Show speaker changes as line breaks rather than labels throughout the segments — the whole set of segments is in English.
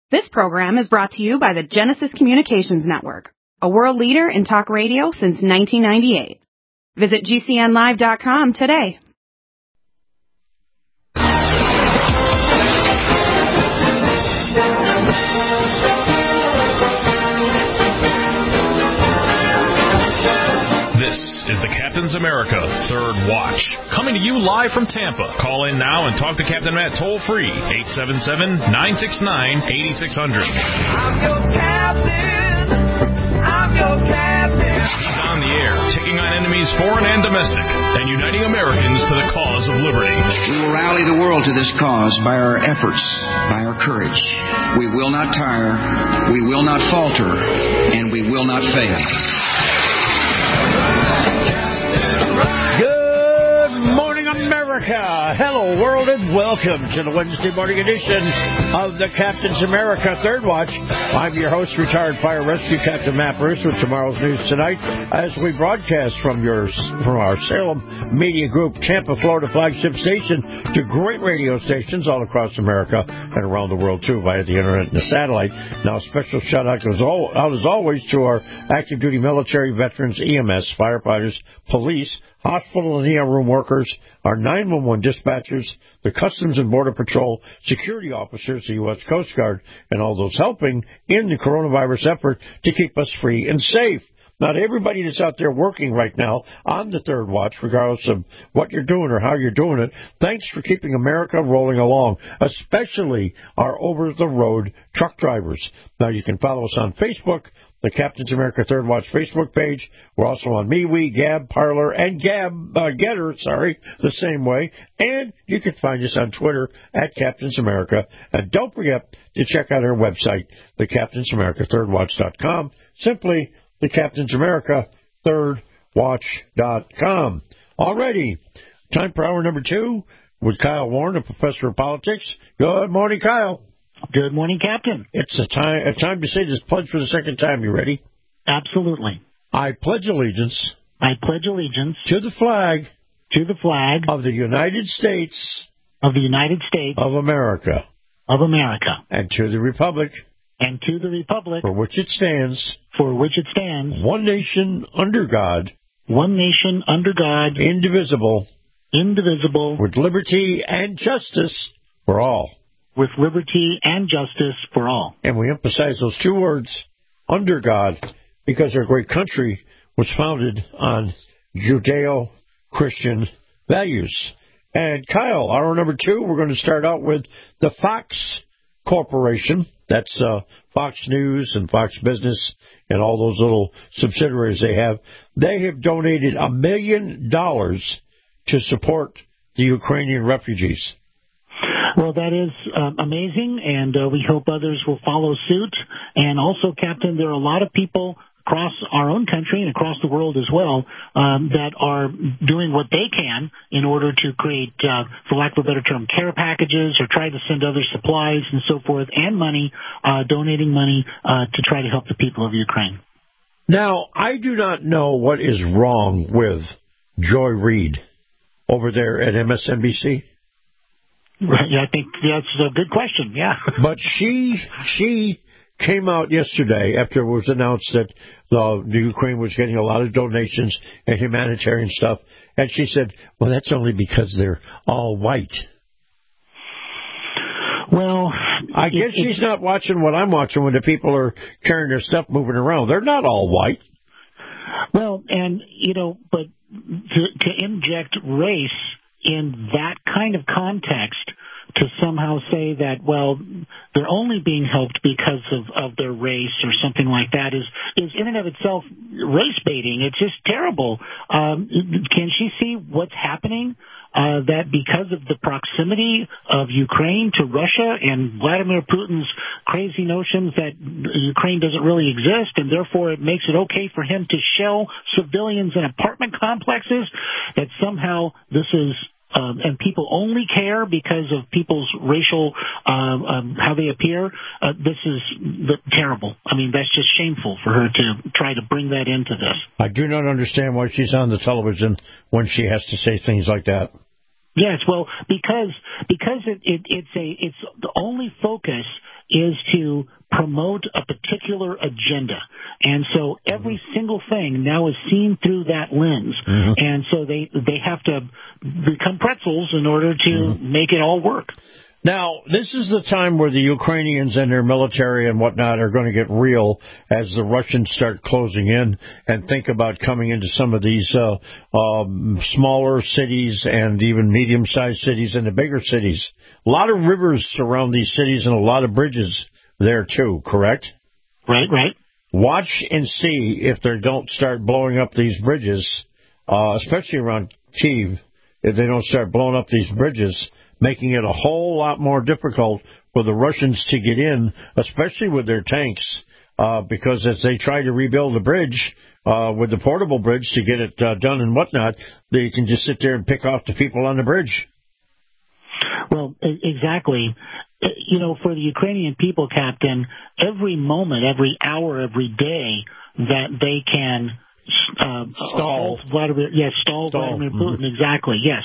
This program is brought to you by the Genesis Communications Network, a world leader in talk radio since 1998. Visit GCNlive.com today.
This is the Captain's America Third Watch, coming to you live from Tampa. Call in now and talk to Captain Matt toll-free, 877-969-8600.
I'm your captain. I'm your captain.
He's on the air, taking on enemies foreign and domestic, and uniting Americans to the cause of liberty.
We will rally the world to this cause by our efforts, by our courage. We will not tire, we will not falter, and we will not fail.
Good morning, America. Hello, world, and welcome to the Wednesday morning edition of the Captain's America Third Watch. I'm your host, retired fire rescue Captain Matt Bruce, with tomorrow's news tonight as we broadcast from our Salem Media Group Tampa, Florida flagship station to great radio stations all across America and around the world, too, via the internet and the satellite. Now, a special shout-out goes out, as always, to our active duty military, veterans, EMS, firefighters, police, hospital and ER room workers, our 911 dispatchers, the Customs and Border Patrol, security officers, the U.S. Coast Guard, and all those helping in the coronavirus effort to keep us free and safe. Not everybody that's out there working right now on the Third Watch, regardless of what you're doing or how you're doing it, thanks for keeping America rolling along, especially our over-the-road truck drivers. Now, you can follow us on Facebook, the Captain's America Third Watch Facebook page. We're also on MeWe, Gab, Parler, and Getter, the same way. And you can find us on Twitter at Captain's America. And don't forget to check out our website, the Captain's America ThirdWatch.com. Simply the Captain's America ThirdWatch.com. Alrighty, time for hour number 2 with Kyle Warren, a professor of politics. Good morning, Kyle.
Good morning, Captain.
It's a time to say this pledge for the second time. You ready?
Absolutely.
I pledge allegiance.
I pledge allegiance
to the flag.
To the flag
of the United States.
Of the United States.
Of America.
Of America.
And to the republic.
And to the republic.
For which it stands.
For which it stands.
One nation under God.
One nation under God.
Indivisible.
Indivisible.
With liberty and justice for all.
With liberty and justice for all.
And we emphasize those two words, under God, because our great country was founded on Judeo-Christian values. And Kyle, hour number 2, we're going to start out with the Fox Corporation. That's Fox News and Fox Business and all those little subsidiaries they have. They have donated $1 million to support the Ukrainian refugees.
Well, that is amazing, and we hope others will follow suit. And also, Captain, there are a lot of people across our own country and across the world as well that are doing what they can in order to create, for lack of a better term, care packages or try to send other supplies and so forth, and money, donating money to try to help the people of Ukraine.
Now, I do not know what is wrong with Joy Reid over there at MSNBC.
Right, yeah, I think that's a good question, yeah.
But she came out yesterday after it was announced that the Ukraine was getting a lot of donations and humanitarian stuff, and she said, well, that's only because they're all white.
Well,
I guess she's not watching what I'm watching when the people are carrying their stuff moving around. They're not all white.
Well, and, but to inject race in that kind of context, to somehow say that, well, they're only being helped because of their race or something like that is in and of itself race baiting. It's just terrible. Can she see what's happening? That because of the proximity of Ukraine to Russia and Vladimir Putin's crazy notions that Ukraine doesn't really exist, and therefore it makes it okay for him to shell civilians in apartment complexes, that somehow this is and people only care because of people's racial, how they appear, this is terrible. I mean, that's just shameful for her to try to bring that into this.
I do not understand why she's on the television when she has to say things like that.
Yes, well, because it's the only focus is to promote a particular agenda. And so every single thing now is seen through that lens. And so they have to become pretzels in order to make it all work.
Now, this is the time where the Ukrainians and their military and whatnot are going to get real as the Russians start closing in and think about coming into some of these smaller cities and even medium-sized cities and the bigger cities. A lot of rivers surround these cities and a lot of bridges there, too, correct?
Right.
Watch and see if they don't start blowing up these bridges, especially around Kyiv, if they don't start blowing up these bridges, making it a whole lot more difficult for the Russians to get in, especially with their tanks, because as they try to rebuild the bridge, with the portable bridge to get it done and whatnot, they can just sit there and pick off the people on the bridge.
Well, exactly. You know, for the Ukrainian people, Captain, every moment, every hour, every day that they can stall Vladimir Putin, exactly, yes,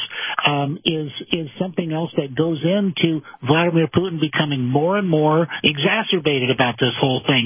is something else that goes into Vladimir Putin becoming more and more exacerbated about this whole thing.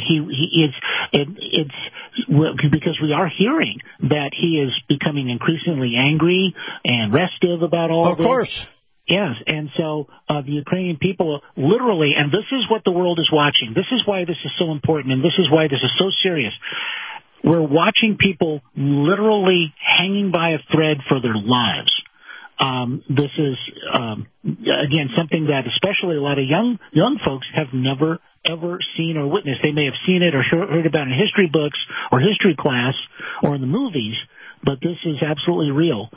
It's because we are hearing that he is becoming increasingly angry and restive about all this.
Of course.
Yes, and so the Ukrainian people literally, and this is what the world is watching. This is why this is so important, and this is why this is so serious. We're watching people literally hanging by a thread for their lives. This is, again, something that especially a lot of young folks have never, ever seen or witnessed. They may have seen it or heard about it in history books or history class or in the movies, but this is absolutely real.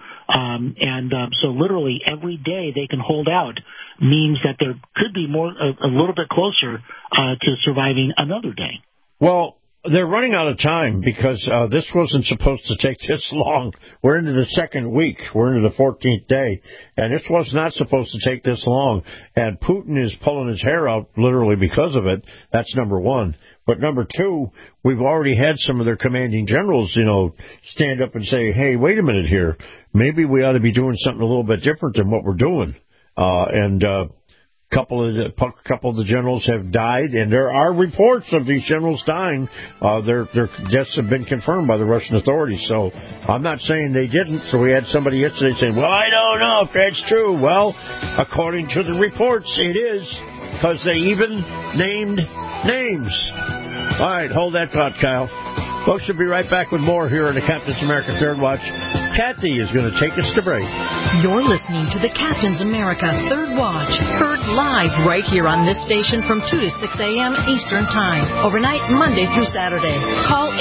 So literally every day they can hold out means that there could be a little bit closer to surviving another day.
Well, they're running out of time because this wasn't supposed to take this long. We're into the second week. We're into the 14th day. And this was not supposed to take this long. And Putin is pulling his hair out literally because of it. That's number one. But number two, we've already had some of their commanding generals, stand up and say, hey, wait a minute here. Maybe we ought to be doing something a little bit different than what we're doing. Couple of the generals have died, and there are reports of these generals dying. Their deaths have been confirmed by the Russian authorities. So I'm not saying they didn't. So we had somebody yesterday saying, well, I don't know if that's true. Well, according to the reports, it is, because they even named names. All right, hold that thought, Kyle. Folks, we'll be right back with more here on the Captain's America Third Watch. Kathy is going to take us to break.
You're listening to the Captain's America Third Watch, heard live right here on this station from 2 to 6 a.m. Eastern Time, overnight Monday through Saturday. Call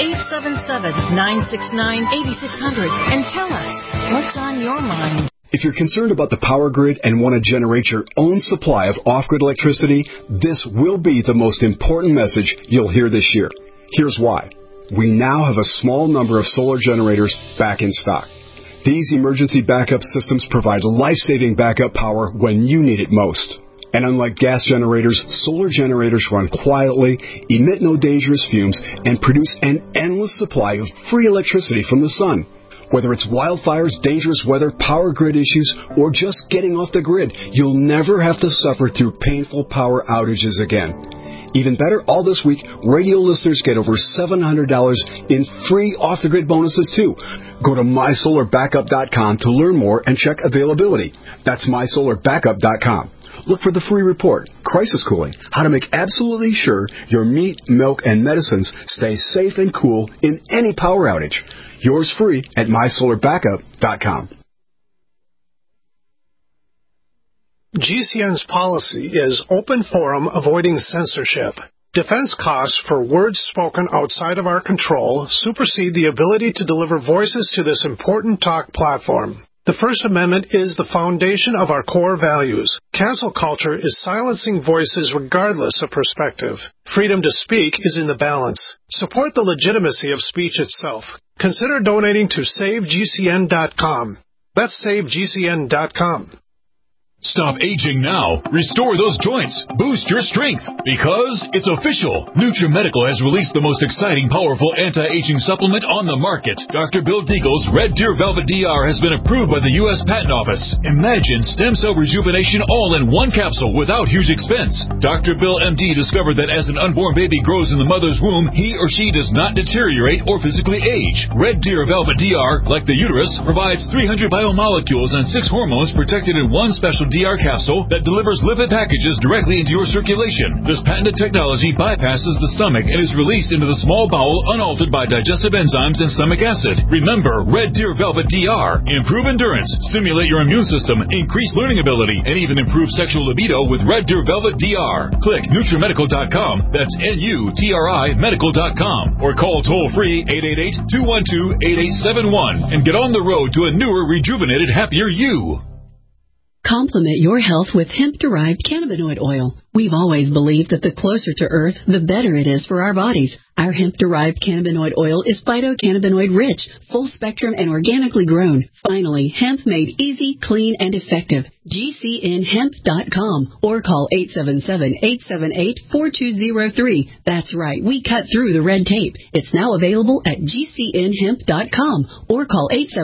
877-969-8600 and tell us what's on your mind.
If you're concerned about the power grid and want to generate your own supply of off-grid electricity, this will be the most important message you'll hear this year. Here's why. We now have a small number of solar generators back in stock. These emergency backup systems provide life-saving backup power when you need it most. And unlike gas generators, solar generators run quietly, emit no dangerous fumes, and produce an endless supply of free electricity from the sun. Whether it's wildfires, dangerous weather, power grid issues, or just getting off the grid, you'll never have to suffer through painful power outages again. Even better, all this week, radio listeners get over $700 in free off-the-grid bonuses, too. Go to MySolarBackup.com to learn more and check availability. That's MySolarBackup.com. Look for the free report, Crisis Cooling, how to make absolutely sure your meat, milk, and medicines stay safe and cool in any power outage. Yours free at MySolarBackup.com.
GCN's policy is open forum, avoiding censorship. Defense costs for words spoken outside of our control supersede the ability to deliver voices to this important talk platform. The First Amendment is the foundation of our core values. Cancel culture is silencing voices regardless of perspective. Freedom to speak is in the balance. Support the legitimacy of speech itself. Consider donating to SaveGCN.com. That's SaveGCN.com.
Stop aging now. Restore those joints. Boost your strength. Because it's official. NutriMedical has released the most exciting, powerful anti-aging supplement on the market. Dr. Bill Deagle's Red Deer Velvet DR has been approved by the U.S. Patent Office. Imagine stem cell rejuvenation all in one capsule without huge expense. Dr. Bill MD discovered that as an unborn baby grows in the mother's womb, he or she does not deteriorate or physically age. Red Deer Velvet DR, like the uterus, provides 300 biomolecules and 6 hormones protected in one special DR capsule that delivers lipid packages directly into your circulation. This patented technology bypasses the stomach and is released into the small bowel unaltered by digestive enzymes and stomach acid. Remember, Red Deer Velvet DR. Improve endurance, stimulate your immune system, increase learning ability, and even improve sexual libido with Red Deer Velvet DR. Click NutriMedical.com, that's N-U-T-R-I medical.com, or call toll-free 888-212-8871 and get on the road to a newer, rejuvenated, happier you.
Complement your health with hemp-derived cannabinoid oil. We've always believed that the closer to Earth, the better it is for our bodies. Our hemp-derived cannabinoid oil is phytocannabinoid-rich, full-spectrum, and organically grown. Finally, hemp made easy, clean, and effective. GCNhemp.com or call 877-878-4203. That's right, we cut through the red tape. It's now available at GCNhemp.com or call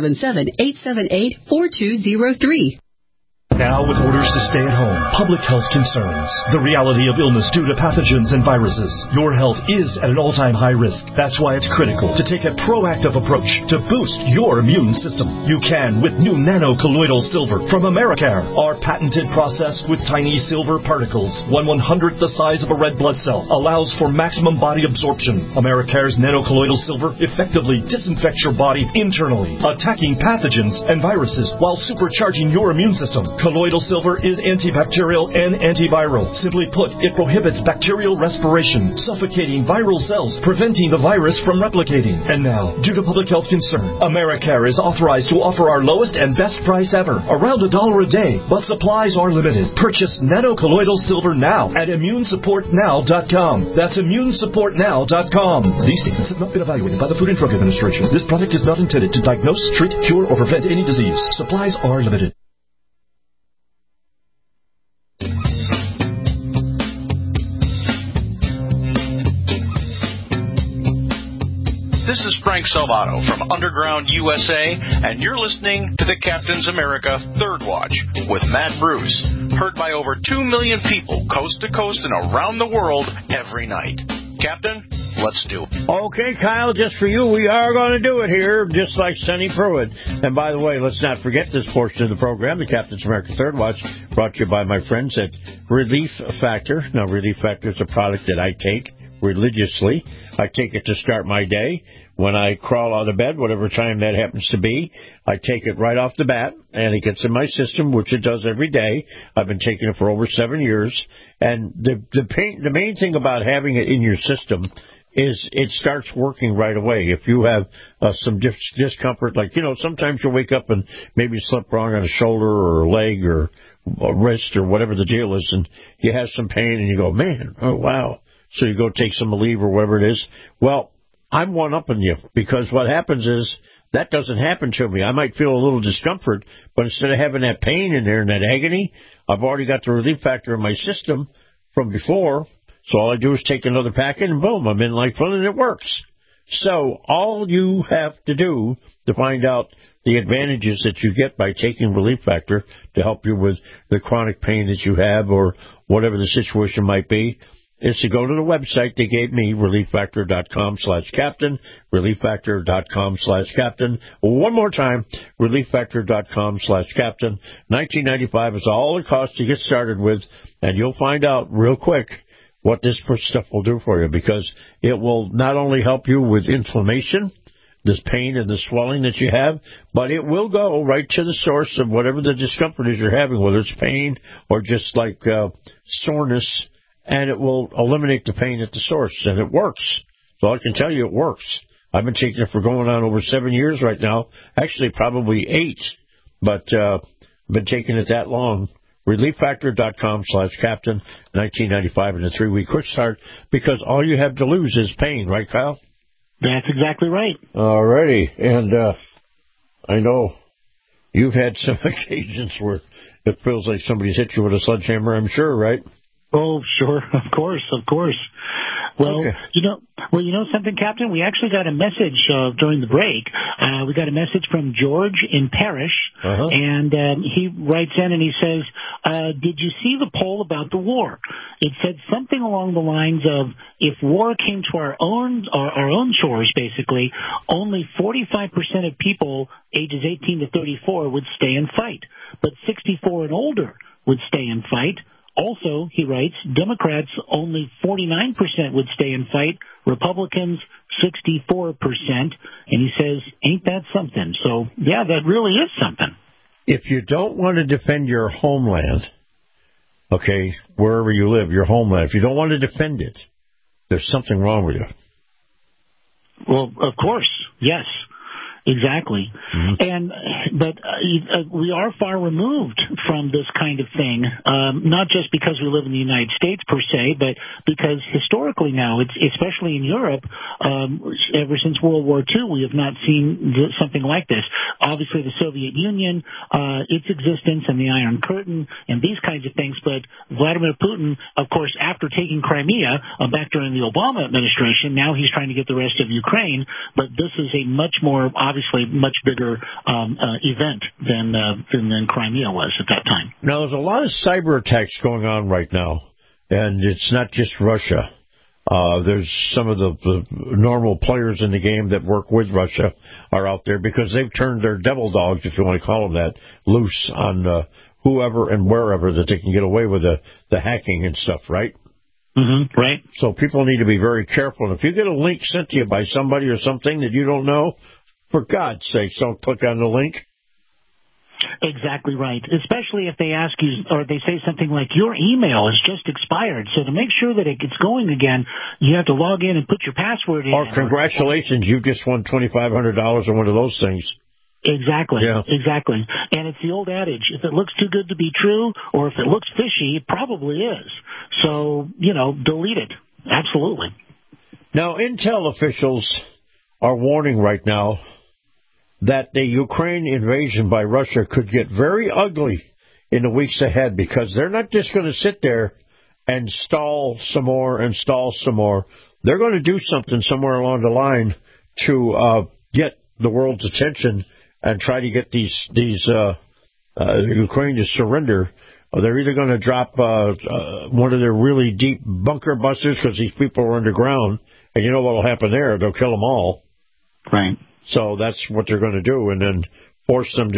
877-878-4203.
Now, with orders to stay at home, public health concerns, the reality of illness due to pathogens and viruses, your health is at an all-time high risk. That's why it's critical to take a proactive approach to boost your immune system. You can with new nano-colloidal silver from Americare. Our patented process with tiny silver particles, 1/100th the size of a red blood cell, allows for maximum body absorption. Americare's nano-colloidal silver effectively disinfects your body internally, attacking pathogens and viruses while supercharging your immune system. Colloidal silver is antibacterial and antiviral. Simply put, it prohibits bacterial respiration, suffocating viral cells, preventing the virus from replicating. And now, due to public health concern, Americare is authorized to offer our lowest and best price ever, around $1 a day, but supplies are limited. Purchase nano-colloidal silver now at ImmuneSupportNow.com. That's ImmuneSupportNow.com. These statements have not been evaluated by the Food and Drug Administration. This product is not intended to diagnose, treat, cure, or prevent any disease. Supplies are limited.
This is Frank Salvato from Underground USA, and you're listening to the Captain's America Third Watch with Matt Bruce, heard by over 2 million people coast to coast and around the world every night. Captain, let's do it.
Okay, Kyle, just for you, we are going to do it here, just like Sonny Pruitt. And by the way, let's not forget this portion of the program, the Captain's America Third Watch, brought to you by my friends at Relief Factor. Now, Relief Factor is a product that I take religiously. I take it to start my day. When I crawl out of bed, whatever time that happens to be, I take it right off the bat, and it gets in my system, which it does every day. I've been taking it for over 7 years. And the main thing about having it in your system is it starts working right away. If you have some discomfort, like, sometimes you'll wake up and maybe slip wrong on a shoulder or a leg or a wrist or whatever the deal is, and you have some pain, and you go, man, oh, wow. So you go take some Aleve or whatever it is. Well, I'm one-upping you, because what happens is that doesn't happen to me. I might feel a little discomfort, but instead of having that pain in there and that agony, I've already got the Relief Factor in my system from before. So all I do is take another packet, and boom, I'm in like fun, and it works. So all you have to do to find out the advantages that you get by taking Relief Factor to help you with the chronic pain that you have or whatever the situation might be is to go to the website they gave me, relieffactor.com/captain, relieffactor.com/captain. One more time, relieffactor.com/captain. $19.95 is all it costs to get started with, and you'll find out real quick what this stuff will do for you, because it will not only help you with inflammation, this pain and the swelling that you have, but it will go right to the source of whatever the discomfort is you're having, whether it's pain or just like soreness, and it will eliminate the pain at the source, and it works. So I can tell you it works. I've been taking it for going on over 7 years right now, actually probably 8, but I've been taking it that long. ReliefFactor.com/captain, $19.95 and a 3-week quick start, because all you have to lose is pain, right, Kyle?
That's exactly right.
All righty. And I know, You've had some occasions where it feels like somebody's hit you with a sledgehammer, I'm sure, right?
Oh, sure, of course. Well,
okay.
you know something, Captain? We actually got a message during the break. We got a message from George in Parrish, and he writes in and he says, "Did you see the poll about the war? It said something along the lines of, if war came to our own shores, basically, only 45% of people ages 18 to 34 would stay and fight, but 64 and older would stay and fight." Also, he writes, Democrats, only 49% would stay and fight, Republicans, 64%. And he says, ain't that something? So, yeah, that really is something.
If you don't want to defend your homeland, okay, wherever you live, your homeland, if you don't want to defend it, there's something wrong with you.
Well, of course, yes. Exactly. But we are far removed from this kind of thing, not just because we live in the United States per se, but because historically now, especially in Europe, ever since World War II, we have not seen something like this. Obviously, the Soviet Union, its existence and the Iron Curtain and these kinds of things, but Vladimir Putin, of course, after taking Crimea back during the Obama administration, now he's trying to get the rest of Ukraine, but this is a much more obviously much bigger event than Crimea was at that time.
Now, there's a lot of cyber attacks going on right now, and it's not just Russia. There's some of the normal players in the game that work with Russia are out there because they've turned their devil dogs, if you want to call them that, loose on whoever and wherever that they can get away with the hacking and stuff, right?
Mm-hmm, right.
So people need to be very careful. And if you get a link sent to you by somebody or something that you don't know, for God's sake, don't click on the link.
Exactly right. Especially if they ask you, or they say something like, your email has just expired. So to make sure that it gets going again, you have to log in and put your password in.
Or congratulations, you just won $2,500 on one of those things.
Exactly.
Yeah.
Exactly. And it's the old adage, if it looks too good to be true, or if it looks fishy, it probably is. So, delete it. Absolutely.
Now, Intel officials are warning right now that the Ukraine invasion by Russia could get very ugly in the weeks ahead because they're not just going to sit there and stall some more. They're going to do something somewhere along the line to get the world's attention and try to get these Ukraine to surrender. They're either going to drop one of their really deep bunker busters because these people are underground, and you know what will happen there? They'll kill them all.
Right.
So that's what they're going to do, and then force them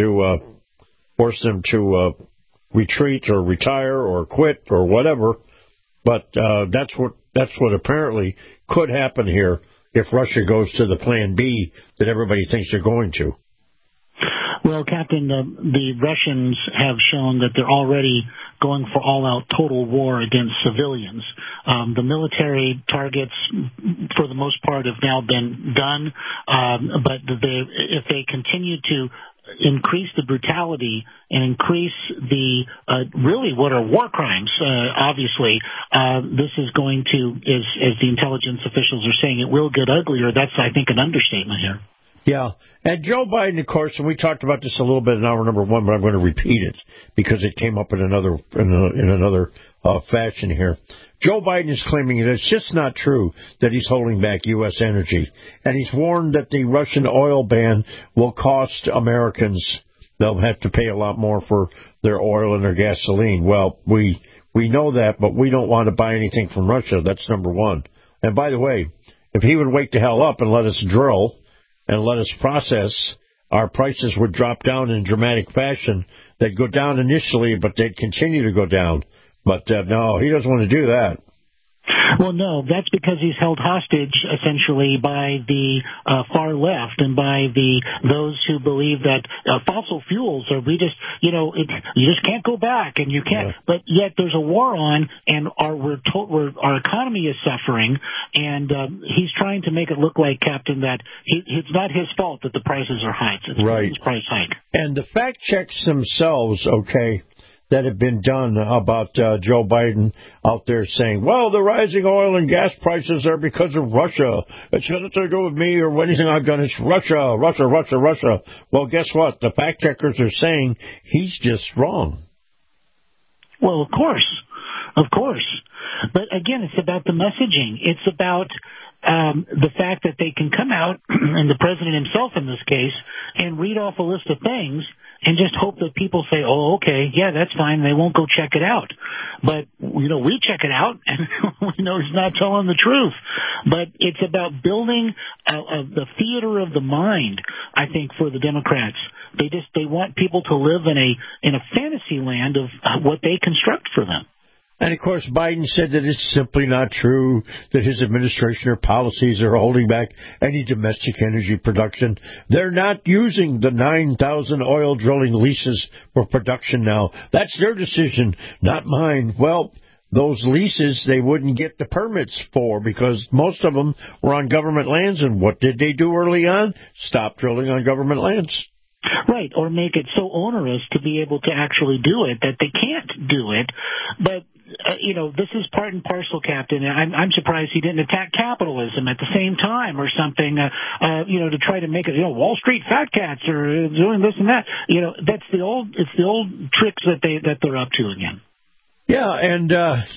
to retreat or retire or quit or whatever. But that's what apparently could happen here if Russia goes to the plan B that everybody thinks they're going to.
Well, Captain, the Russians have shown that they're already going for all-out total war against civilians. The military targets, for the most part, have now been done, but if they continue to increase the brutality and increase the really what are war crimes, obviously, this is going to, as the intelligence officials are saying, it will get uglier. That's, I think, an understatement here.
Yeah, and Joe Biden, of course, and we talked about this a little bit in hour number one, but I'm going to repeat it because it came up in another fashion here. Joe Biden is claiming that it's just not true that he's holding back U.S. energy, and he's warned that the Russian oil ban will cost Americans. They'll have to pay a lot more for their oil and their gasoline. Well, we know that, but we don't want to buy anything from Russia. That's number one. And by the way, if he would wake the hell up and let us drill and let us process, our prices would drop down in dramatic fashion. They'd go down initially, but they'd continue to go down. But no, he doesn't want to do that.
Well, no, that's because he's held hostage, essentially, by the far left and by those who believe that fossil fuels are, you just can't go back, and you can't. Yeah. But yet there's a war on, and our economy is suffering, and he's trying to make it look like, Captain, that it's not his fault that the prices are high. It's
right.
Putin's price hike.
And the fact checks themselves, okay, that have been done about Joe Biden out there saying, well, the rising oil and gas prices are because of Russia. It's nothing to do with me or anything I've done. It's Russia, Russia, Russia, Russia. Well, guess what? The fact checkers are saying he's just wrong.
Well, of course. Of course. But again, it's about the messaging. It's about the fact that they can come out, and the president himself in this case, and read off a list of things and just hope that people say, oh, okay, yeah, that's fine. They won't go check it out. But, we check it out, and we know he's not telling the truth. But it's about building the theater of the mind, I think, for the Democrats. They want people to live in a fantasy land of what they construct for them.
And, of course, Biden said that it's simply not true that his administration or policies are holding back any domestic energy production. They're not using the 9,000 oil drilling leases for production now. That's their decision, not mine. Well, those leases they wouldn't get the permits for because most of them were on government lands. And what did they do early on? Stop drilling on government lands.
Right, or make it so onerous to be able to actually do it that they can't do it. But this is part and parcel, Captain. I'm surprised he didn't attack capitalism at the same time or something, to try to make it, Wall Street fat cats are doing this and that. It's the old tricks that they're up to again.
Yeah, and,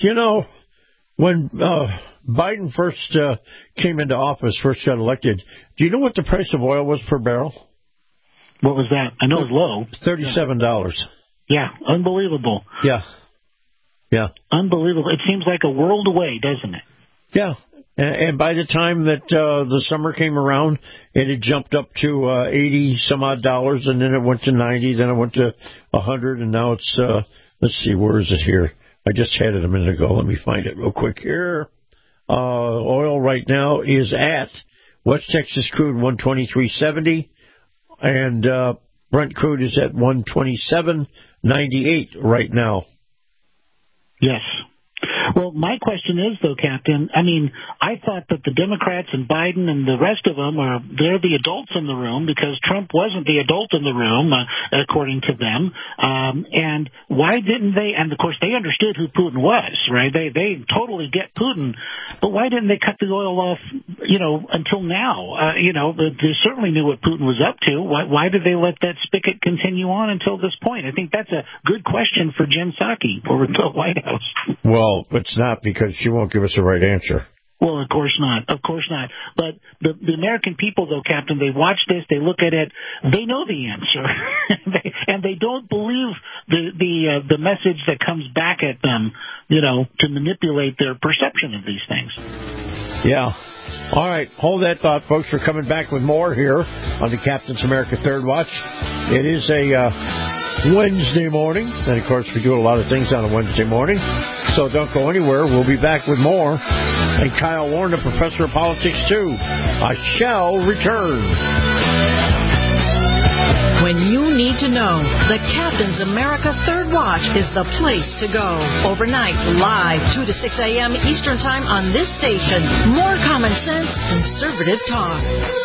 when Biden first came into office, first got elected, do you know what the price of oil was per barrel?
What was that? I know it was low.
$37.
Yeah, unbelievable.
Yeah.
Unbelievable. It seems like a world away, doesn't it?
Yeah. And by the time that the summer came around, it had jumped up to 80 some odd dollars, and then it went to 90, then it went to 100, and now it's, let's see, where is it here? I just had it a minute ago. Let me find it real quick here. Oil right now is at West Texas crude 123.70, and Brent crude is at 127.98 right now.
Yes. Well, my question is, though, Captain, I thought that the Democrats and Biden and the rest of them they're the adults in the room because Trump wasn't the adult in the room, according to them. And why didn't they, and of course they understood who Putin was, right? They totally get Putin, but why didn't they cut the oil off, until now? They certainly knew what Putin was up to. Why did they let that spigot continue on until this point? I think that's a good question for Jen Psaki over at the White House.
Well, it's not because she won't give us the right answer.
Well, of course not. Of course not. But the American people, though, Captain, they watch this, they look at it, they know the answer, and they don't believe the message that comes back at them, to manipulate their perception of these things.
Yeah. All right, hold that thought, folks. We're coming back with more here on the Captain's America Third Watch. It is a Wednesday morning, and of course we do a lot of things on a Wednesday morning, so don't go anywhere. We'll be back with more. And Kyle Warren, the professor of politics, too. I shall return.
When you need to know, the Captain's America Third Watch is the place to go. Overnight, live, 2 to 6 a.m. Eastern Time on this station. More common sense, conservative talk.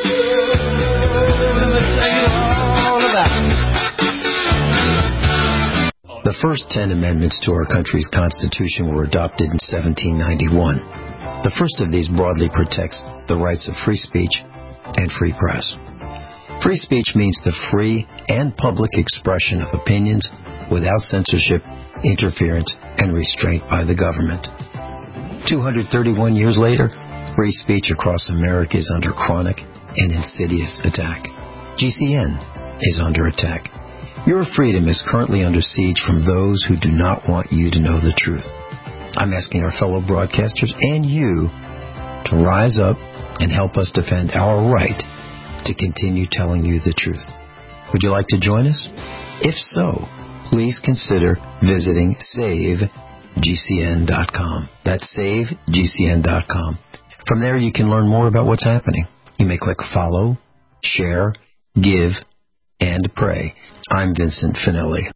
The first 10 amendments to our country's Constitution were adopted in 1791. The first of these broadly protects the rights of free speech and free press. Free speech means the free and public expression of opinions without censorship, interference, and restraint by the government. 231 years later, free speech across America is under chronic and insidious attack. GCN is under attack. Your freedom is currently under siege from those who do not want you to know the truth. I'm asking our fellow broadcasters and you to rise up and help us defend our right to continue telling you the truth. Would you like to join us? If so, please consider visiting SaveGCN.com. That's SaveGCN.com. From there, you can learn more about what's happening. You may click follow, share, give, and pray. I'm Vincent Finelli.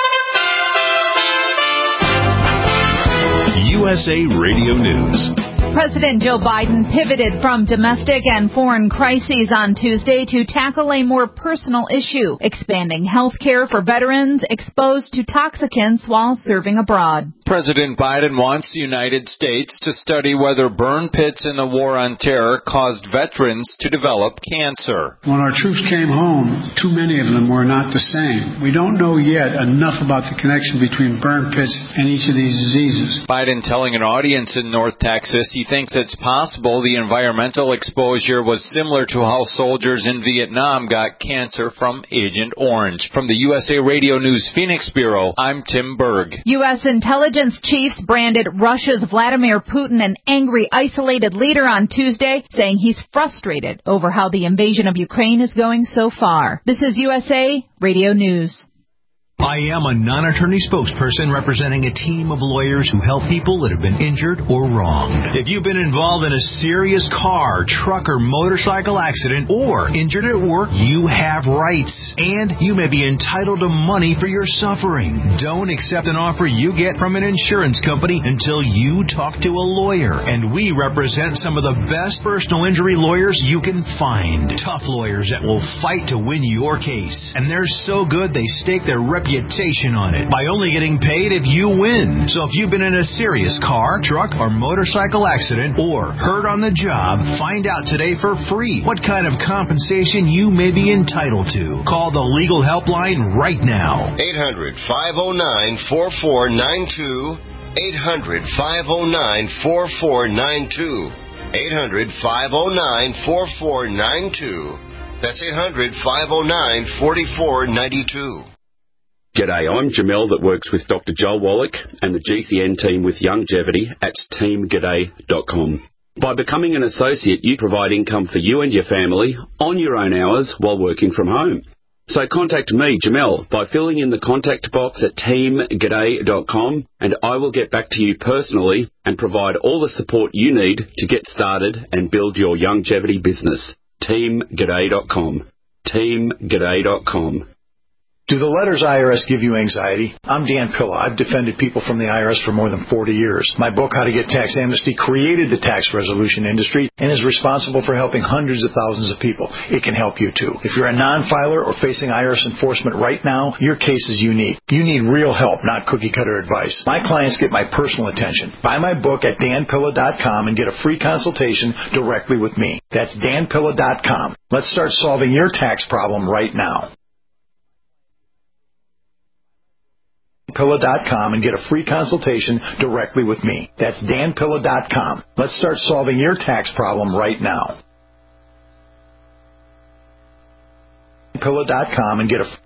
USA Radio News.
President Joe Biden pivoted from domestic and foreign crises on Tuesday to tackle a more personal issue, expanding health care for veterans exposed to toxicants while serving abroad.
President Biden wants the United States to study whether burn pits in the War on Terror caused veterans to develop cancer.
When our troops came home, too many of them were not the same. We don't know yet enough about the connection between burn pits and each of these diseases.
Biden telling an audience in North Texas he thinks it's possible the environmental exposure was similar to how soldiers in Vietnam got cancer from Agent Orange. From the USA Radio News Phoenix Bureau, I'm Tim Berg.
U.S. intelligence chiefs branded Russia's Vladimir Putin an angry, isolated leader on Tuesday, saying he's frustrated over how the invasion of Ukraine is going so far. This is USA Radio News.
I am a non-attorney spokesperson representing a team of lawyers who help people that have been injured or wronged. If you've been involved in a serious car, truck, or motorcycle accident or injured at work, you have rights, and you may be entitled to money for your suffering. Don't accept an offer you get from an insurance company until you talk to a lawyer, and we represent some of the best personal injury lawyers you can find. Tough lawyers that will fight to win your case, and they're so good they stake their reputation on it by only getting paid if you win. So if you've been in a serious car, truck, or motorcycle accident or hurt on the job, find out today for free what kind of compensation you may be entitled to. Call the legal helpline right now.
800-509-4492. 800-509-4492. 800-509-4492. That's 800-509-4492.
G'day, I'm Jamel that works with Dr. Joel Wallach and the GCN team with Longevity at teamg'day.com. By becoming an associate, you provide income for you and your family on your own hours while working from home. So contact me, Jamel, by filling in the contact box at teamg'day.com, and I will get back to you personally and provide all the support you need to get started and build your longevity business. teamg'day.com. teamg'day.com.
Do the letters IRS give you anxiety? I'm Dan Pilla. I've defended people from the IRS for more than 40 years. My book, How to Get Tax Amnesty, created the tax resolution industry and is responsible for helping hundreds of thousands of people. It can help you, too. If you're a non-filer or facing IRS enforcement right now, your case is unique. You need real help, not cookie-cutter advice. My clients get my personal attention. Buy my book at danpilla.com and get a free consultation directly with me. That's danpilla.com. Let's start solving your tax problem right now. danpilla.com and get a free consultation directly with me. That's danpilla.com. Let's start solving your tax problem right now. danpilla.com and get a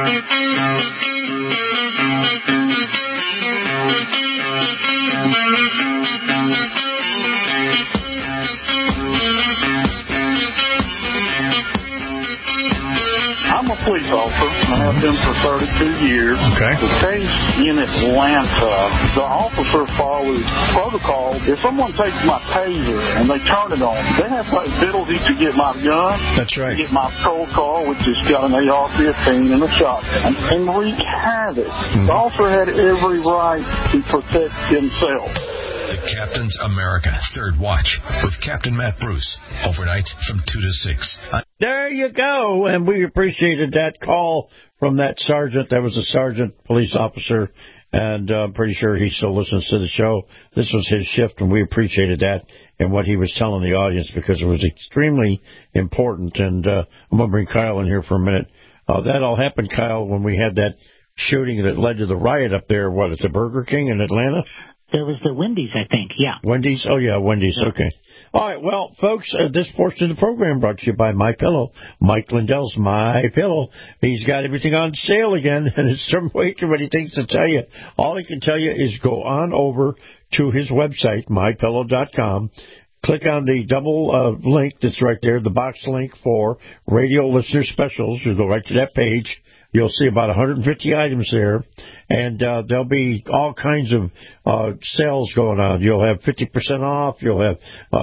I'm a police officer. I have been for 32 years.
Okay.
The case in Atlanta, the officer follows protocol. If someone takes my taser and they turn it on, they have the ability to get my gun.
That's right.
To get my patrol car, which has got an AR-15 and a shotgun, and wreak havoc. The officer had every right to protect himself.
The Captain's America Third Watch with Captain Matt Bruce. Overnight from 2 to 6.
There you go. And we appreciated that call from that sergeant. That was a sergeant police officer. And I'm pretty sure he still listens to the show. This was his shift, and we appreciated that and what he was telling the audience because it was extremely important. And I'm going to bring Kyle in here for a minute. That all happened, Kyle, when we had that shooting that led to the riot up there, at the Burger King in Atlanta?
There was the Wendy's, I think, yeah.
Wendy's? Oh, yeah, Wendy's, yeah. Okay. All right, well, folks, this portion of the program brought to you by MyPillow. Mike Lindell's MyPillow. He's got everything on sale again, and it's way too many things to tell you. All I can tell you is go on over to his website, MyPillow.com. Click on the double link that's right there, the box link for radio listener specials. You'll go right to that page. You'll see about 150 items there, and there'll be all kinds of sales going on. You'll have 50% off. You'll have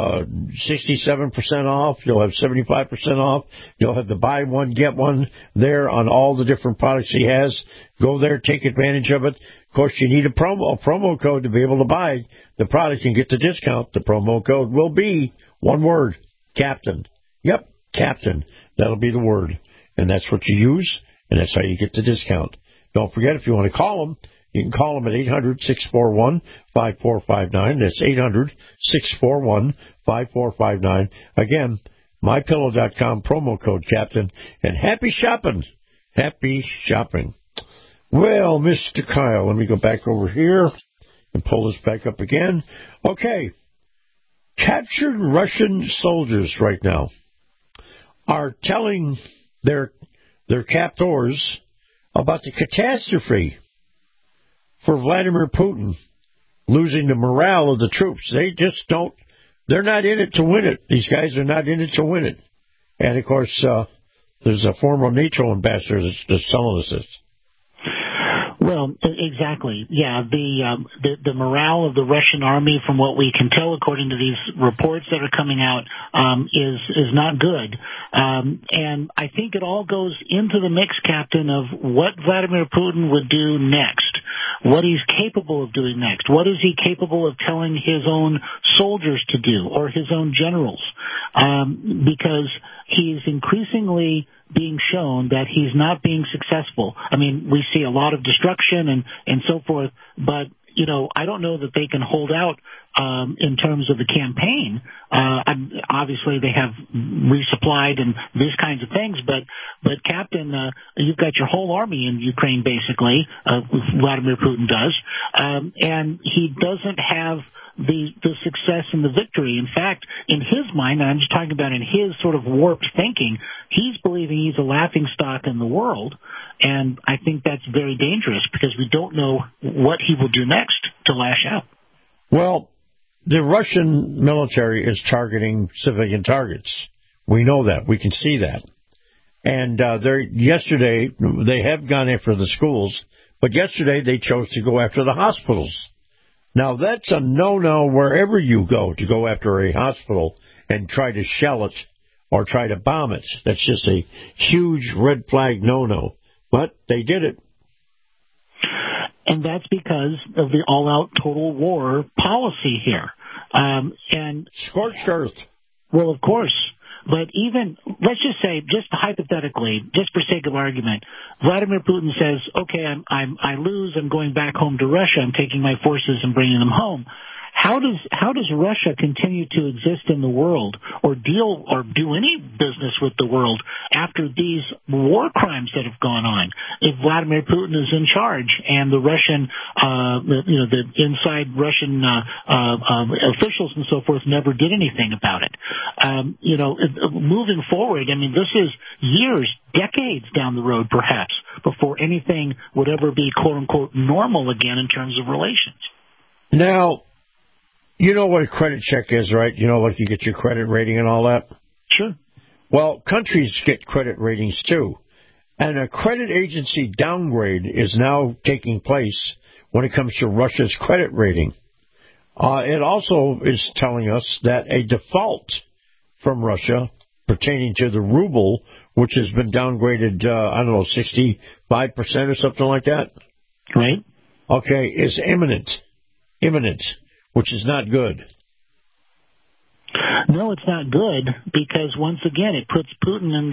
67% off. You'll have 75% off. You'll have the buy one, get one there on all the different products he has. Go there, take advantage of it. Of course, you need a promo code to be able to buy the product and get the discount. The promo code will be one word, Captain. Yep, Captain. That'll be the word. And that's what you use, and that's how you get the discount. Don't forget, if you want to call them, you can call them at 800-641-5459. That's 800-641-5459. Again, MyPillow.com, promo code Captain, and happy shopping. Happy shopping. Well, Mr. Kyle, let me go back over here and pull this back up again. Okay. Captured Russian soldiers right now are telling their captors about the catastrophe for Vladimir Putin losing the morale of the troops. They're not in it to win it. These guys are not in it to win it. And, of course, there's a former NATO ambassador that's telling us this.
Well, exactly. Yeah, the morale of the Russian army, from what we can tell, according to these reports that are coming out, is not good. And I think it all goes into the mix, Captain, of what Vladimir Putin would do next, what he's capable of doing next, what is he capable of telling his own soldiers to do or his own generals, because he's increasingly being shown that he's not being successful. I mean, we see a lot of destruction and so forth, but, you know, I don't know that they can hold out in terms of the campaign. Obviously, they have resupplied and these kinds of things, but Captain, you've got your whole army in Ukraine, basically, Vladimir Putin does, and he doesn't have the success and the victory. In fact, in his mind, and I'm just talking about in his sort of warped thinking, he's believing he's a laughingstock in the world, and I think that's very dangerous because we don't know what he will do next to lash out.
Well, the Russian military is targeting civilian targets. We know that. We can see that. And yesterday, they have gone after the schools, but yesterday they chose to go after the hospitals. Now, that's a no-no wherever you go after a hospital and try to shell it or try to bomb it. That's just a huge red flag no-no. But they did it.
And that's because of the all-out total war policy here. And
scorched earth.
Well, of course. But even, let's just say, just hypothetically, just for sake of argument, Vladimir Putin says, okay, I lose, I'm going back home to Russia, I'm taking my forces and bringing them home. How does Russia continue to exist in the world or deal or do any business with the world after these war crimes that have gone on? If Vladimir Putin is in charge and the Russian, the inside Russian officials and so forth never did anything about it. Moving forward, I mean, this is years, decades down the road, perhaps, before anything would ever be quote unquote normal again in terms of relations.
Now, you know what a credit check is, right? You know, like you get your credit rating and all that?
Sure.
Well, countries get credit ratings, too. And a credit agency downgrade is now taking place when it comes to Russia's credit rating. It also is telling us that a default from Russia pertaining to the ruble, which has been downgraded, 65% or something like that?
Right.
Okay, is imminent, which is not good.
No, it's not good because once again it puts Putin in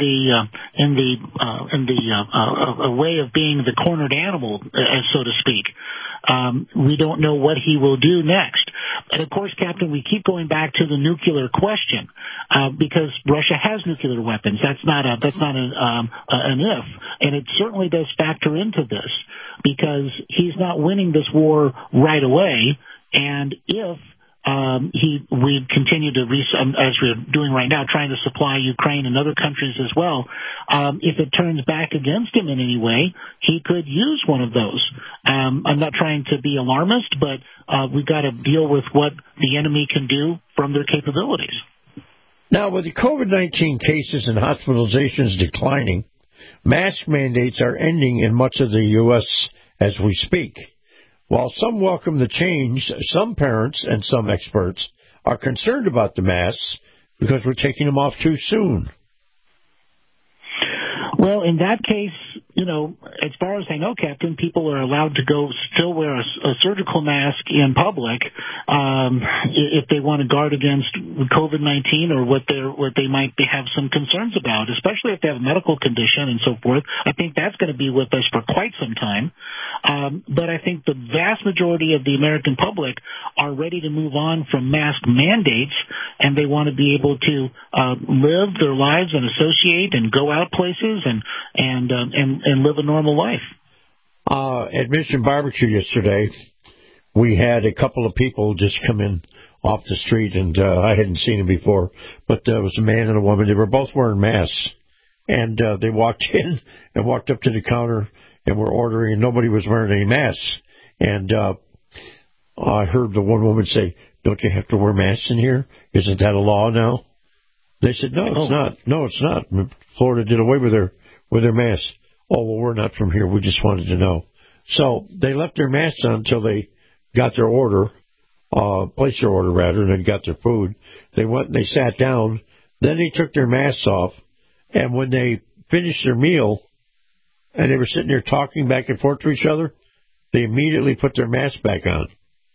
the way of being the cornered animal, so to speak. We don't know what he will do next. And of course, Captain, we keep going back to the nuclear question because Russia has nuclear weapons. That's not an if, and it certainly does factor into this because he's not winning this war right away. And if we continue to, as we're doing right now, trying to supply Ukraine and other countries as well, if it turns back against him in any way, he could use one of those. I'm not trying to be alarmist, but we've got to deal with what the enemy can do from their capabilities.
Now, with the COVID-19 cases and hospitalizations declining, mask mandates are ending in much of the U.S. as we speak. While some welcome the change, some parents and some experts are concerned about the masks because we're taking them off too soon.
Well, in that case, as far as I know, Captain, people are allowed to still wear a surgical mask in public if they want to guard against COVID-19 or what they might have some concerns about, especially if they have a medical condition and so forth. I think that's going to be with us for quite some time. But I think the vast majority of the American public are ready to move on from mask mandates, and they want to be able to live their lives and associate and go out places and live a normal life.
At Mission Barbecue yesterday, we had a couple of people just come in off the street, and I hadn't seen them before, but there was a man and a woman. They were both wearing masks, and they walked in and walked up to the counter and were ordering, and nobody was wearing any masks. And I heard the one woman say, "Don't you have to wear masks in here? Isn't that a law now?" They said, "No, it's not. No, it's not. Florida did away with their masks." "Oh, well, we're not from here. We just wanted to know." So they left their masks on until they got their order, placed their order rather, and then got their food. They went and they sat down. Then they took their masks off, and when they finished their meal, and they were sitting there talking back and forth to each other, they immediately put their masks back on.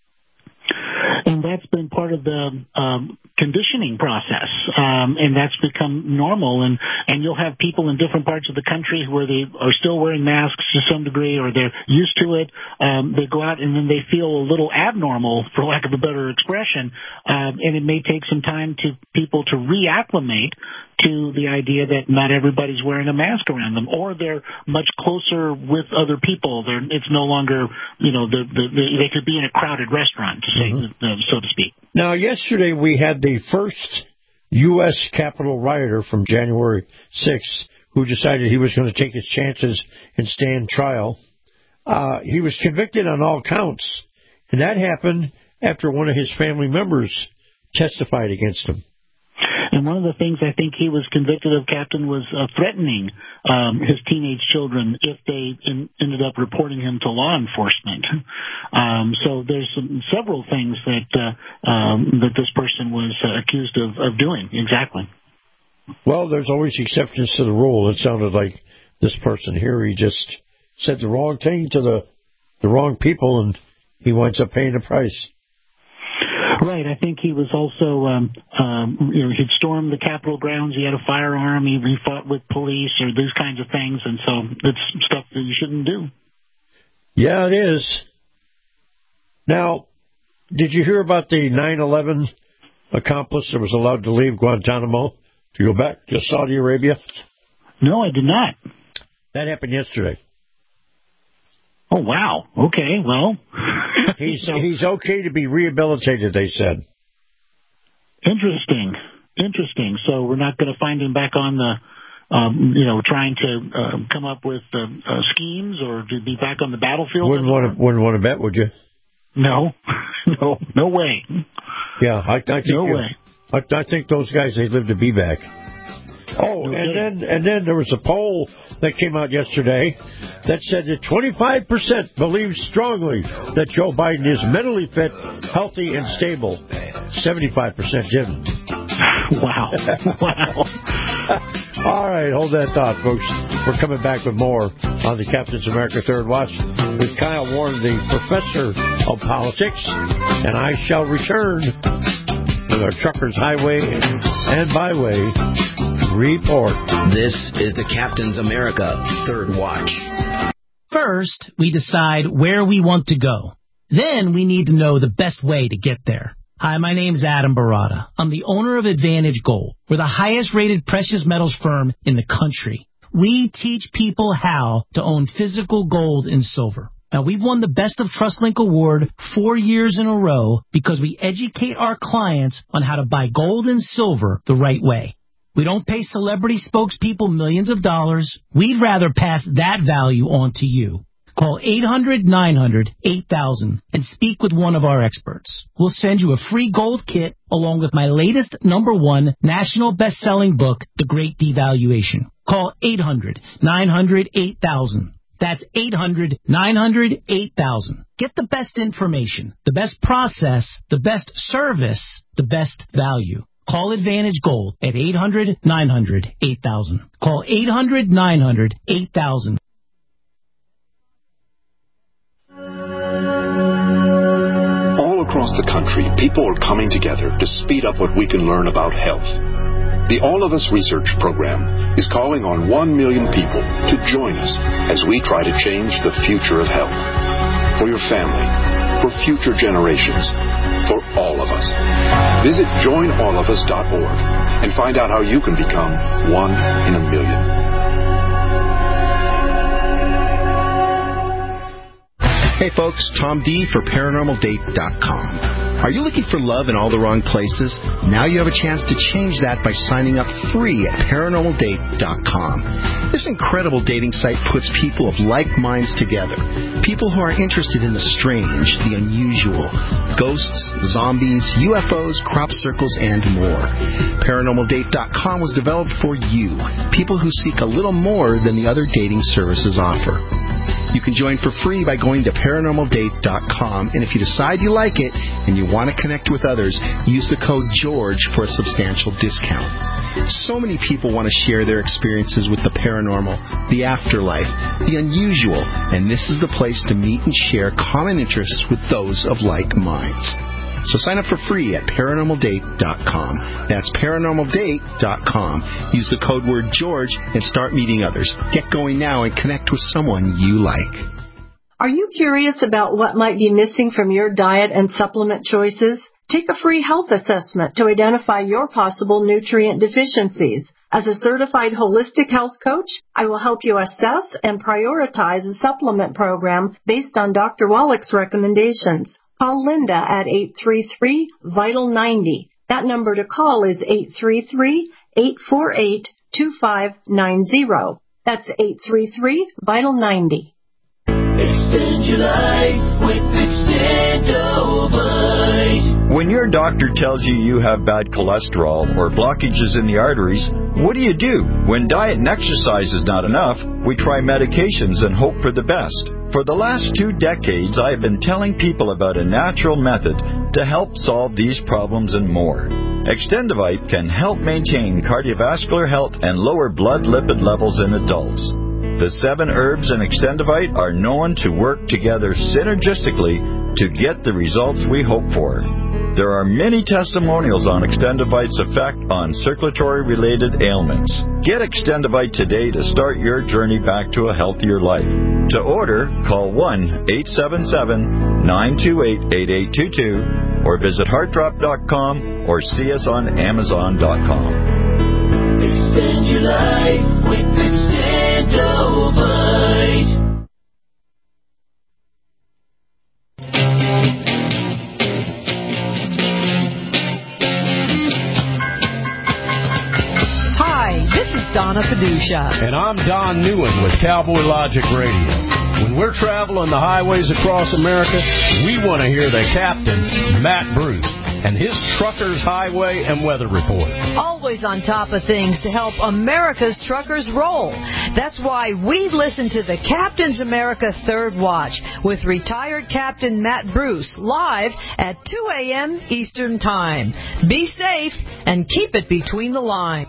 And that's been part of the conditioning process, and that's become normal. And you'll have people in different parts of the country where they are still wearing masks to some degree, or they're used to it. They go out and then they feel a little abnormal, for lack of a better expression, and it may take some time to people to reacclimate to the idea that not everybody's wearing a mask around them, or they're much closer with other people. It's no longer, they could be in a crowded restaurant, to say, so to speak. Now, yesterday we had the first U.S. Capitol rioter from January 6th who decided he was going to take his chances and stand trial. He was convicted on all counts, and that happened after one of his family members testified against him. And one of the things I think he was convicted of, Captain, was threatening his teenage children if they ended up reporting him to law enforcement. So there's several things that this person was accused of doing. Exactly. Well, there's always exceptions to the rule. It sounded like this person here, he just said the wrong thing to the wrong people, and he winds up paying the price. Right. I think he was also, he'd stormed the Capitol grounds. He had a firearm. He fought with police or these kinds of things. And so it's stuff that you shouldn't do. Yeah, it is. Now, did you hear about the 9/11 accomplice that was allowed to leave Guantanamo to go back to Saudi Arabia? No, I did not. That happened yesterday. Oh, wow. Okay, well. He's okay to be rehabilitated, they said. Interesting. So we're not going to find him back on the, trying to come up with schemes or to be back on the battlefield? Wouldn't want to bet, would you? No. No way. Yeah, I think no way. I think those guys, they live to be back. Oh, and then there was a poll that came out yesterday that said that 25% believe strongly that Joe Biden is mentally fit, healthy, and stable. 75% didn't. Wow. All right, hold that thought, folks. We're coming back with more on the Captain's America Third Watch with Kyle Warren, the professor of politics, and I shall return with our Truckers Highway and Byway report.
This is the Captain's America Third Watch.
First, we decide where we want to go. Then we need to know the best way to get there. Hi, my name's Adam Barada. I'm the owner of Advantage Gold. We're the highest rated precious metals firm in the country. We teach people how to own physical gold and silver. Now, we've won the Best of TrustLink Award 4 years in a row because we educate our clients on how to buy gold and silver the right way. We don't pay celebrity spokespeople millions of dollars. We'd rather pass that value on to you. Call 800-900-8000 and speak with one of our experts. We'll send you a free gold kit along with my latest #1 national best-selling book, The Great Devaluation. Call 800-900-8000. That's 800-900-8000. Get the best information, the best process, the best service, the best value. Call Advantage Gold at 800-900-8000. Call 800-900-8000.
All across the country, people are coming together to speed up what we can learn about health. The All of Us Research Program is calling on 1 million people to join us as we try to change the future of health. For your family, for future generations, for all of us. Visit joinallofus.org and find out how you can become 1 in a million.
Hey folks, Tom D for ParanormalDate.com. Are you looking for love in all the wrong places? Now you have a chance to change that by signing up free at ParanormalDate.com. This incredible dating site puts people of like minds together. People who are interested in the strange, the unusual, ghosts, zombies, UFOs, crop circles, and more. ParanormalDate.com was developed for you, people who seek a little more than the other dating services offer. You can join for free by going to ParanormalDate.com, and if you decide you like it and you want to connect with others, use the code GEORGE for a substantial discount. So many people want to share their experiences with the paranormal, the afterlife, the unusual, and this is the place to meet and share common interests with those of like minds. So sign up for free at ParanormalDate.com. That's ParanormalDate.com. Use the code word GEORGE and start meeting others. Get going now and connect with someone you like.
Are you curious about what might be missing from your diet and supplement choices? Take a free health assessment to identify your possible nutrient deficiencies. As a certified holistic health coach, I will help you assess and prioritize a supplement program based on Dr. Wallach's recommendations. Call Linda at 833-VITAL-90. That number to call is 833-848-2590. That's 833-VITAL-90.
Extend your life with Extendovite. When your doctor tells you you have bad cholesterol or blockages in the arteries, what do? When diet and exercise is not enough, we try medications and hope for the best. For the last 2 decades, I have been telling people about a natural method to help solve these problems and more. Extendovite can help maintain cardiovascular health and lower blood lipid levels in adults. The 7 herbs in Extendovite are known to work together synergistically to get the results we hope for. There are many testimonials on Extendovite's effect on circulatory-related ailments. Get Extendovite today to start your journey back to a healthier life. To order, call 1-877-928-8822 or visit heartdrop.com or see us on Amazon.com. Extend your life with Extendovite.
Donna Padusha.
And I'm Don Newen with Cowboy Logic Radio. When we're traveling the highways across America, we want to hear the captain, Matt Bruce, and his Truckers Highway and Weather Report.
Always on top of things to help America's truckers roll. That's why we listen to the Captain's America Third Watch with retired Captain Matt Bruce live at 2 a.m. Eastern Time. Be safe and keep it between the lines.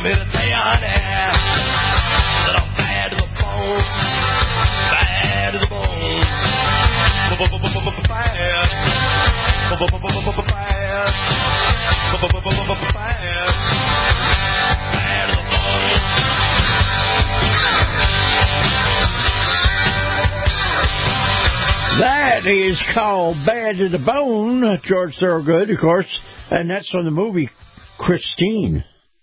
I'm here to tell you, honey, that I'm bad to the bone. Bad to the bone. Bad.
That is called Bad to the Bone, George Thorogood, of course, and that's from the movie Christine.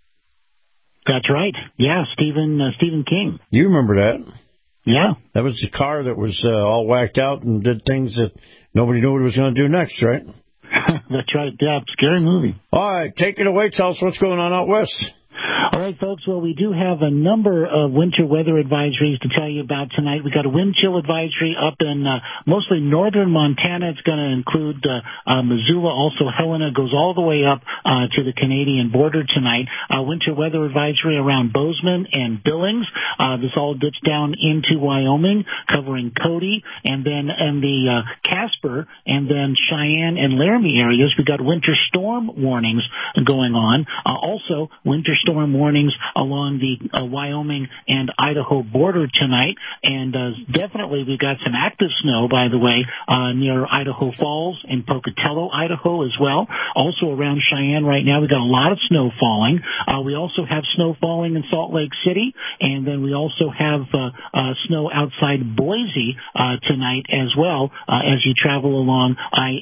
That's right. Yeah, Stephen King.
You remember that?
Yeah.
That was the car that was all whacked out and did things that nobody knew what it was going to do next, right?
That's right. Yeah, scary movie.
All right, take it away. Tell us what's going on out west.
All right, folks. Well, we do have a number of winter weather advisories to tell you about tonight. We got a wind chill advisory up in mostly northern Montana. It's going to include Missoula. Also, Helena goes all the way up to the Canadian border tonight. Winter weather advisory around Bozeman and Billings. This all dips down into Wyoming, covering Cody, and then in the Casper, and then Cheyenne and Laramie areas. We got winter storm warnings going on. Also, winter storm warnings along the Wyoming and Idaho border tonight, and definitely we've got some active snow, by the way, near Idaho Falls and Pocatello, Idaho as well. Also around Cheyenne right now, we've got a lot of snow falling. We also have snow falling in Salt Lake City, and then we also have snow outside Boise tonight as well as you travel along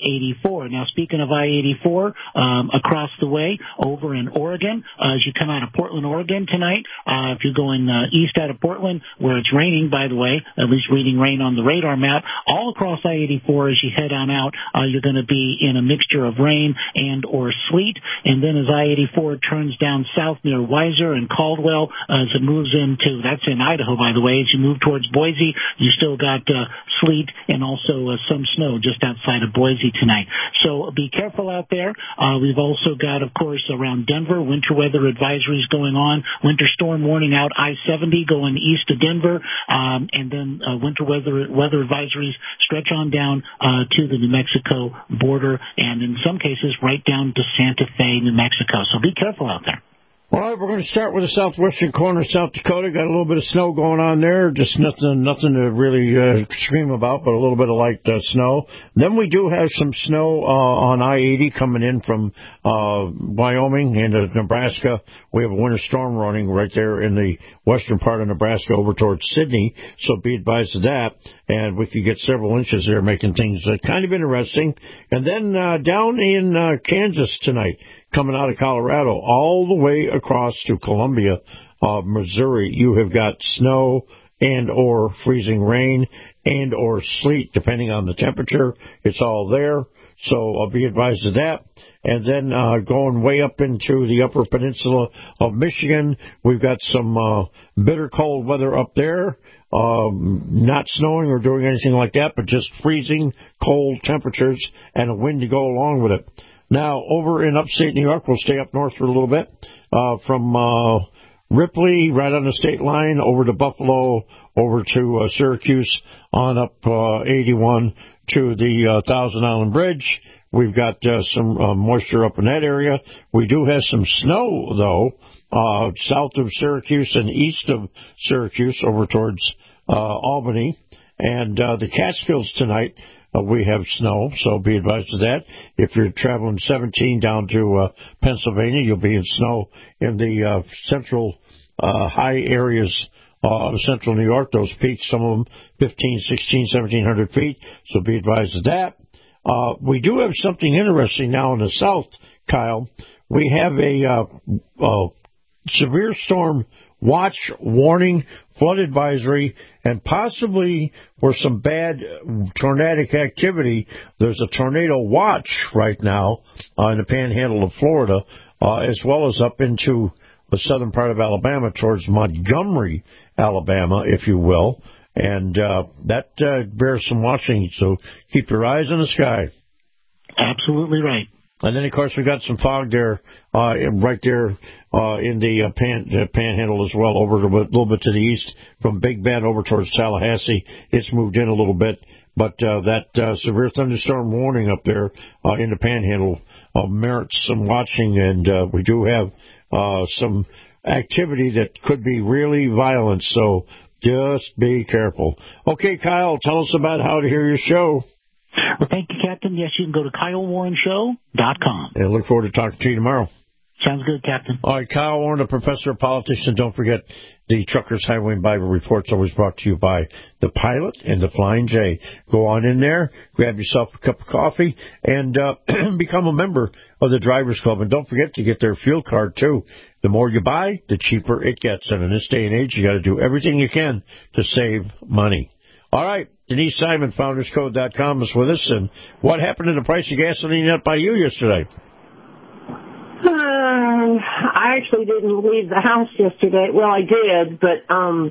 I-84. Now, speaking of I-84, across the way over in Oregon, as you come out of Portland, Oregon tonight, if you're going east out of Portland, where it's raining, by the way, at least reading rain on the radar map, all across I-84 as you head on out, you're going to be in a mixture of rain and or sleet. And then as I-84 turns down south near Weiser and Caldwell, as it moves into, that's in Idaho, by the way, as you move towards Boise, you still got sleet and also some snow just outside of Boise tonight. So be careful out there. We've also got, of course, around Denver, winter weather advisories going on. Winter storm warning out I-70 going east to Denver, and then winter weather advisories stretch on down to the New Mexico border, and in some cases right down to Santa Fe, New Mexico. So be careful out there.
All right, we're going to start with the southwestern corner of South Dakota. Got a little bit of snow going on there. Just nothing to really scream about, but a little bit of light snow. Then we do have some snow on I-80 coming in from Wyoming into Nebraska. We have a winter storm running right there in the western part of Nebraska over towards Sydney, so be advised of that. And we could get several inches there, making things kind of interesting. And then down in Kansas tonight, coming out of Colorado, all the way across to Columbia, Missouri, you have got snow and or freezing rain and or sleet, depending on the temperature. It's all there, so I'll be advised of that. And then going way up into the upper peninsula of Michigan, we've got some bitter cold weather up there. Not snowing or doing anything like that, but just freezing cold temperatures and a wind to go along with it. Now, over in upstate New York, we'll stay up north for a little bit, from Ripley, right on the state line, over to Buffalo, over to Syracuse, on up 81 to the Thousand Island Bridge. We've got some moisture up in that area. We do have some snow, though, south of Syracuse and east of Syracuse, over towards Albany. And the Catskills tonight, we have snow, so be advised of that. If you're traveling 17 down to Pennsylvania, you'll be in snow in the central high areas of central New York. Those peaks, some of them 15, 16, 1,700 feet, so be advised of that. We do have something interesting now in the south, Kyle. We have a severe storm watch, warning, flood advisory, and possibly for some bad tornadic activity, there's a tornado watch right now in the panhandle of Florida, as well as up into the southern part of Alabama towards Montgomery, Alabama, if you will. And that bears some watching, so keep your eyes on the sky.
Absolutely right.
And then, of course, we got some fog there, right there in the Panhandle as well, over a little bit to the east from Big Bend over towards Tallahassee. It's moved in a little bit, but that severe thunderstorm warning up there in the Panhandle merits some watching, and we do have some activity that could be really violent, so just be careful. Okay, Kyle, tell us about how to hear your show.
Well, thank you, Captain. Yes, you can go to KyleWarrenShow.com.
And look forward to talking to you tomorrow.
Sounds good, Captain.
All right, Kyle Warren, a professor of politics, and don't forget the Truckers Highway and Bible Report's always brought to you by the Pilot and the Flying J. Go on in there, grab yourself a cup of coffee, and become a member of the Drivers Club. And don't forget to get their fuel card, too. The more you buy, the cheaper it gets. And in this day and age, you got to do everything you can to save money. All right, Denise Simon, FoundersCode.com, is with us. And what happened to the price of gasoline up by you yesterday?
I actually didn't leave the house yesterday. Well, I did, but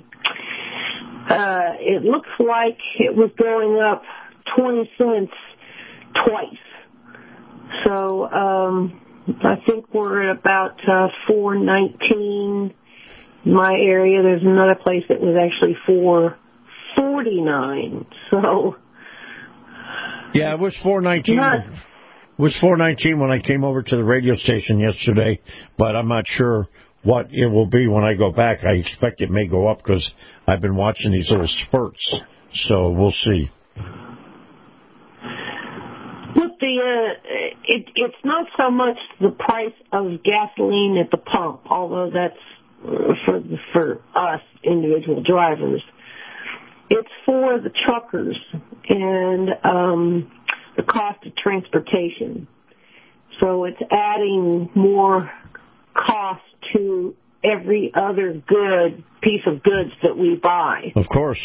it looks like it was going up 20 cents twice. So I think we're at about $4.19 in my area. There's another place that was actually $4.49. So
yeah, it was $4.19. It was $4.19 when I came over to the radio station yesterday, but I'm not sure what it will be when I go back. I expect it may go up because I've been watching these little spurts, so we'll see.
Look, it's not so much the price of gasoline at the pump, although that's for us individual drivers. It's for the truckers and the cost of transportation. So it's adding more cost to every other piece of goods that we buy.
Of course.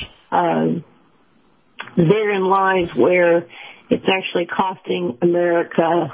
Therein lies where it's actually costing America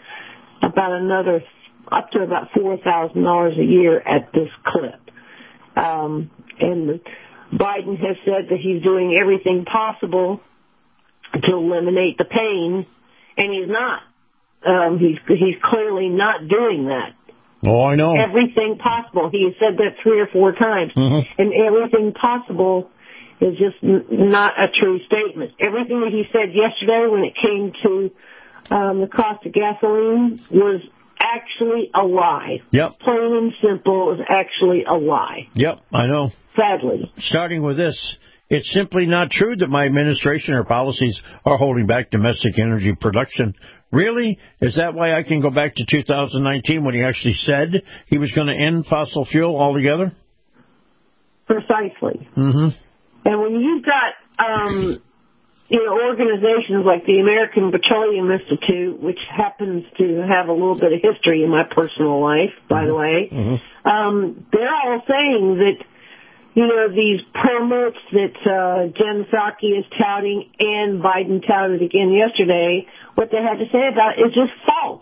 up to about $4,000 a year at this clip. And Biden has said that he's doing everything possible to eliminate the pain, and he's not. He's clearly not doing that.
Oh, I know.
Everything possible. He has said that 3 or 4 times. Mm-hmm. And everything possible is just not a true statement. Everything that he said yesterday when it came to the cost of gasoline was actually a lie.
Yep.
Plain and simple, is actually a lie.
Yep, I know.
Sadly.
Starting with this, it's simply not true that my administration or policies are holding back domestic energy production. Really? Is that why I can go back to 2019 when he actually said he was going to end fossil fuel altogether?
Precisely.
Mm-hmm.
And when you've got, organizations like the American Petroleum Institute, which happens to have a little bit of history in my personal life, by the way, they're all saying that, these permits that Jen Psaki is touting and Biden touted again yesterday, what they had to say about it is just false.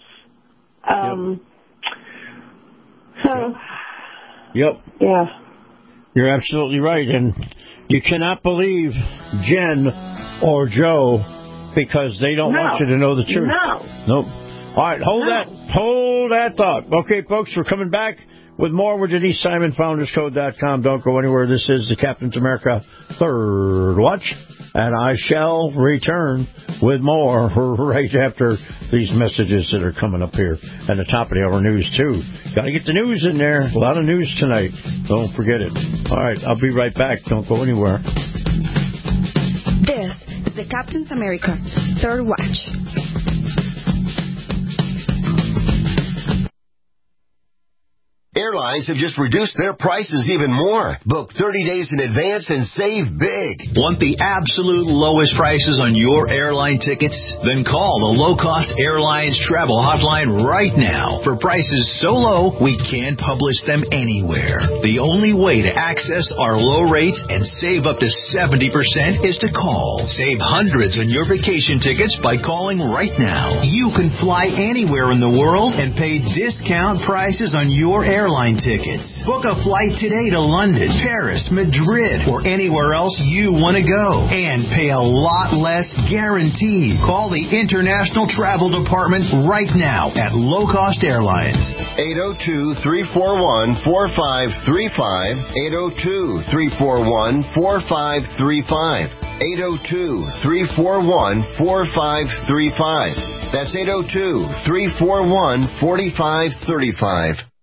Yep.
Yeah.
You're absolutely right. And you cannot believe Jen or Joe because they don't want you to know the truth.
No.
Nope. All right, hold that thought. Okay, folks, we're coming back with more with Denise Simon, FoundersCode.com. Don't go anywhere. This is the Captain's America Third Watch, and I shall return with more right after these messages that are coming up here at the top of the hour news, too. Got to get the news in there. A lot of news tonight. Don't forget it. All right, I'll be right back. Don't go anywhere.
This is the Captain's America Third Watch.
Airlines have just reduced their prices even more. Book 30 days in advance and save big.
Want the absolute lowest prices on your airline tickets? Then call the Low Cost Airlines Travel Hotline right now. For prices so low, we can't publish them anywhere. The only way to access our low rates and save up to 70% is to call. Save hundreds on your vacation tickets by calling right now. You can fly anywhere in the world and pay discount prices on your airline airline tickets. Book a flight today to London, Paris, Madrid, or anywhere else you want to go. And pay a lot less guaranteed. Call the International Travel Department right now at Low Cost Airlines.
802-341-4535. 802-341-4535. 802-341-4535. That's 802-341-4535.